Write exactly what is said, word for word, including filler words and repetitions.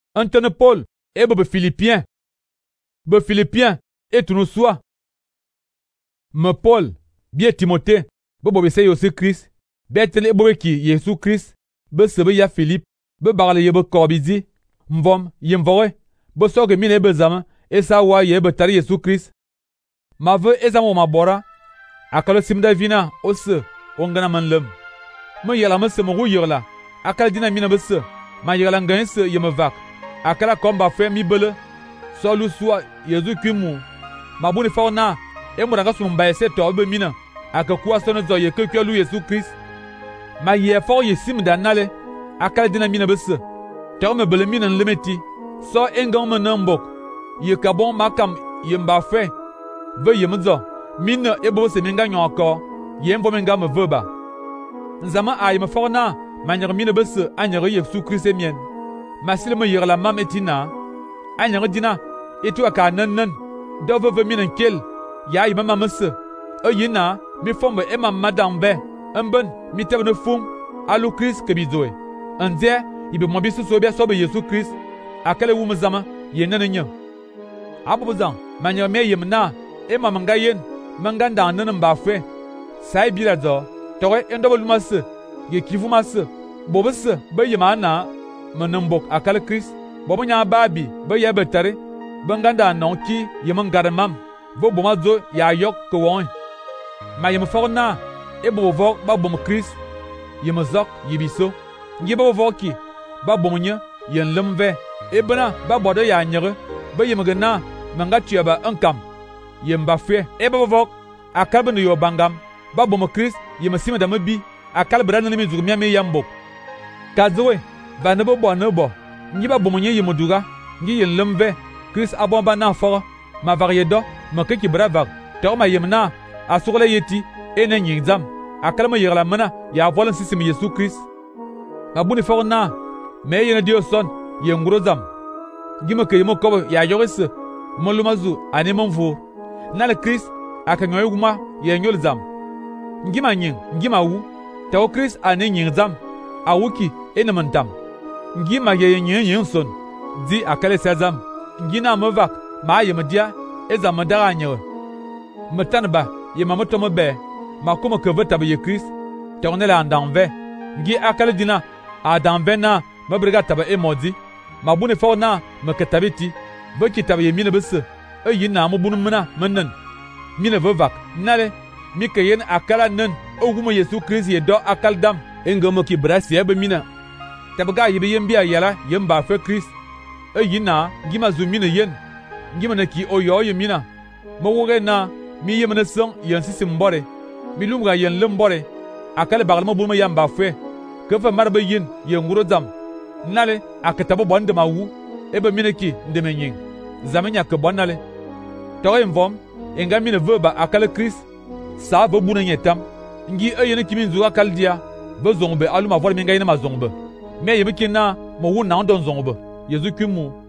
Antenne Paul et be Philippiens. Be Philippiens et tout nous soit. Me Paul, bien Timothée, be bo be se Yesu Christ, be tele bo ki Yesu Christ, be sebe ya Philippe, be barale ye be korbizi, mvom yemvowe, be soge mine be zama, e sa wa ye be tari Yesu Christ. Ma ve ezamo ma bora, akalo simda vina ose, ongana manlem. Me yela me se mo yela, akal dina mina be se, ma yela ngan se ye me vak. Akala komba fe mi bele, so lu swa Yesu kimu, ma buni fa na, e mo daga sum ba se to be mina, akakuwa sono zo ye kekwe lu Yesu Christ. Ma ye fo ye sim danale, akala dina mina be se, to me bele mina lemeti, so engan me nambok, ye kabon makam ye mba fe, ve ye mzo, mina e bo se minga nyon encore, ye mvo minga me veba. Nzama ay me fo na, ma nyar mina be se, anyar Yesu Christ e mien. Masil me yir la mam etina, anyang dina, etu aka nan nan, dove ve min kel, ya yi mama mese, e yina, mi fombe e mam madam be, emben, mi tebe ne fum, alu Christ ke bizoe. Anze, ibe mwabi su sobe sobe Yesu Christ, akale wu mzama, ye nanenye. Abu buzan, manya me yem na, e mam nga yen, manga ndan nan mba fe, sai bila zo, tore endobo lumase, ye kivu mase, bobese, be yema na, menembok akal Christ, bobo nya babi, be ya betare, benganda nonki, yemen gadamam, bo bomazo ya yok kwon. Ma yem forna, e bo vok ba bom Christ, yem zok yibiso, ngi bo voki, ba bomnya, yen lemve, e bana ba bodo ya nyere, be yem gena, manga tuaba ankam, yem ba fe, e bo vok, akal ben yo bangam, ba bom Christ, yem sima damabi, akal brana mi zurmia me yambok. Kazoe, va ne bo bo ne bo, ngi ba bomonye ye moduga, ngi yen lemve, Chris abon ba na fora, ma variedo, ma keki bravag, te ma yemna, a sur le yeti, e ne nyingzam, a kalma yera la mena, ya volan sisim Yesu Chris. Ma buni for na, me yen dio son, yen grozam. Ngi ma kemo kobo ya yoris, mon lumazu, ane mon vo. Na le Chris, a kanyoyuma, yen yolzam. Ngi ma nyin, ngi ma wu, te o Chris ane nyingzam, a wuki, e ne mentam. Ngi ma ye yen yen son, di akale sezam, ngi na mevak, ma ye media, eza medara nyewe. Metanba, ye ma moto mebe, ma kuma ke veta ye Christ, tornele andanve, ngi akale dina, adanve na, mebrega taba e modi, ma bune for na, me ketabiti, veki taba ye mine bese, e yin na mo bunu mena, menen, mine vevak, nale, mi ke yen akala nen, ogumo Yesu Christ ye do akal dam, engamo ki brasi ebe mina. Tabaga yibe yembia yala yemba fe Christ. E yina gima zumine yen. Gima na ki oyo yemina. Mo woge na mi yemene song yen sisimbore. Mi lumga yen lembore. Akale bagal mo bulma yamba fe. Ke fe marbe yen yen ngurozam. Nale akatabo bonde ma wu. Ebe mine ki ndeme nyin. Zamenya ke bonale. Tore mvom enga mine veba akale Christ. Sa ve buna nyetam. Ngi e yen kimi nzuga kaldia. Ve zongbe aluma vol minga yen ma zongbe. Mais il y a qui na mo wu na ndon zongbe Yesu kimu